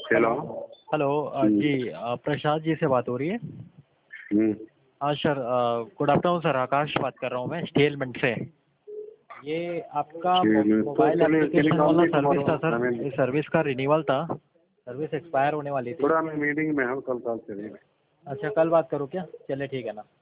Hello. Hello जी, प्रसाद जी से बात हो रही है? हाँ sir, good afternoon sir, Akash बात कर रहा हूँ मैं स्टेलमेंट से। ये आपका मोबाइल एप्लीकेशन वाला सर्विस था सर, इस सर्विस का रिन्यूअल था, सर्विस एक्सपायर होने वाली थी। थोड़ा मैं मीटिंग में हूँ, कल चलिए। अच्छा, कल बात करूँ क्या? चलिए ठीक है ना।